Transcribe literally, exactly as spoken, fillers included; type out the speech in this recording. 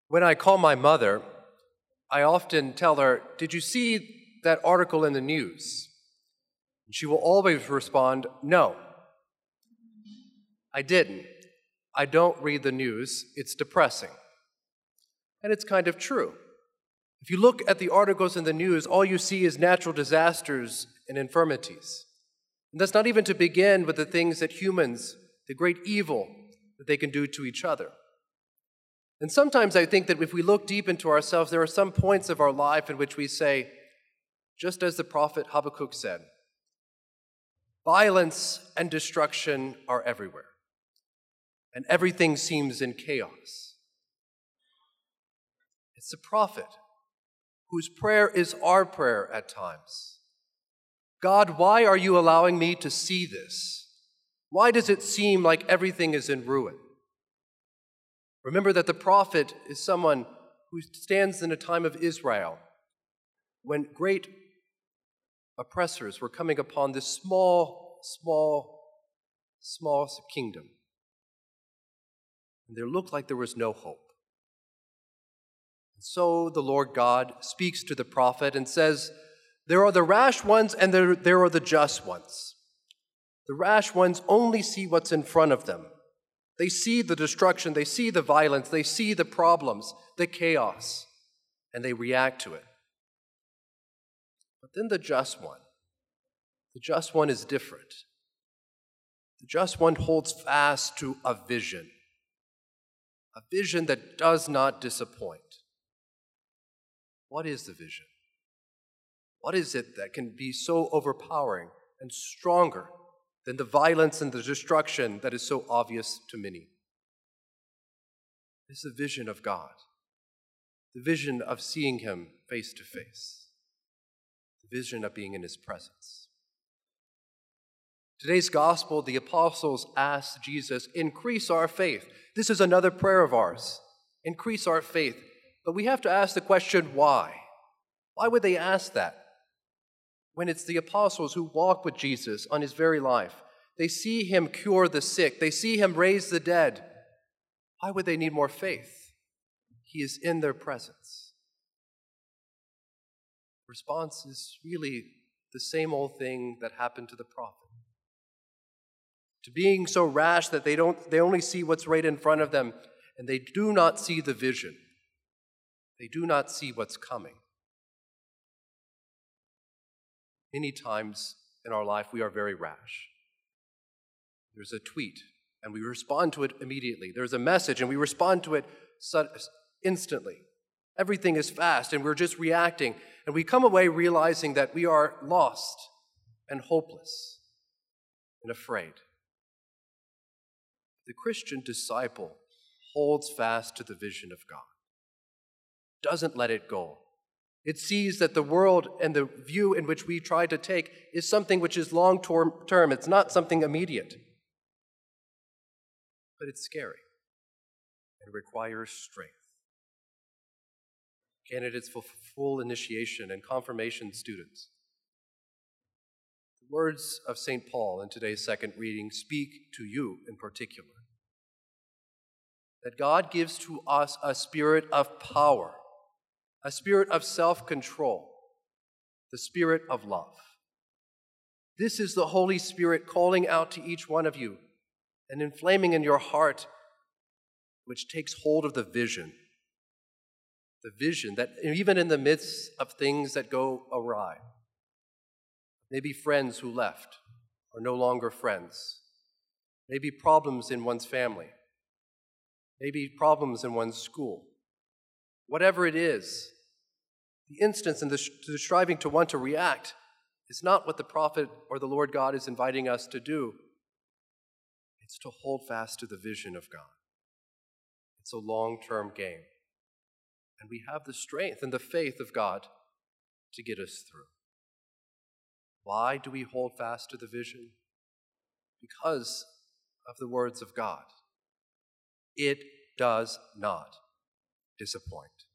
When I call my mother, I often tell her, "Did you see that article in the news?" And she will always respond, "No, I didn't. I don't read the news. It's depressing." And it's kind of true. If you look at the articles in the news, all you see is natural disasters and infirmities. And that's not even to begin with the things that humans, the great evil that they can do to each other. And sometimes I think that if we look deep into ourselves, there are some points of our life in which we say, just as the prophet Habakkuk said, violence and destruction are everywhere, and everything seems in chaos. It's the prophet whose prayer is our prayer at times. God, why are you allowing me to see this? Why does it seem like everything is in ruin? Remember that the prophet is someone who stands in a time of Israel when great oppressors were coming upon this small, small, small kingdom. And there looked like there was no hope. And so the Lord God speaks to the prophet and says, there are the rash ones and there, there are the just ones. The rash ones only see what's in front of them. They see the destruction, they see the violence, they see the problems, the chaos, and they react to it. But then the just one, the just one is different. The just one holds fast to a vision, a vision that does not disappoint. What is the vision? What is it that can be so overpowering and stronger than the violence and the destruction that is so obvious to many? It's the vision of God, the vision of seeing Him face to face, the vision of being in His presence. Today's gospel, the apostles asked Jesus, increase our faith. This is another prayer of ours, increase our faith. But we have to ask the question, why? Why would they ask that? When it's the apostles who walk with Jesus on His very life. They see Him cure the sick. They see Him raise the dead. Why would they need more faith? He is in their presence. The response is really the same old thing that happened to the prophet. To being so rash that they don't, they only see what's right in front of them, and they do not see the vision. They do not see what's coming. Many times in our life, we are very rash. There's a tweet, and we respond to it immediately. There's a message, and we respond to it instantly. Everything is fast, and we're just reacting. And we come away realizing that we are lost and hopeless and afraid. The Christian disciple holds fast to the vision of God, doesn't let it go. It sees that the world and the view in which we try to take is something which is long-term. It's not something immediate. But it's scary and requires strength. Candidates for full initiation and confirmation students. The words of Saint Paul in today's second reading speak to you in particular. That God gives to us a spirit of power, a spirit of self-control, the spirit of love. This is the Holy Spirit calling out to each one of you and inflaming in your heart, which takes hold of the vision. The vision that even in the midst of things that go awry, maybe friends who left are no longer friends, maybe problems in one's family, maybe problems in one's school, whatever it is, the instance and the, the striving to want to react is not what the prophet or the Lord God is inviting us to do. It's to hold fast to the vision of God. It's a long-term game. And we have the strength and the faith of God to get us through. Why do we hold fast to the vision? Because of the words of God. It does not disappoint.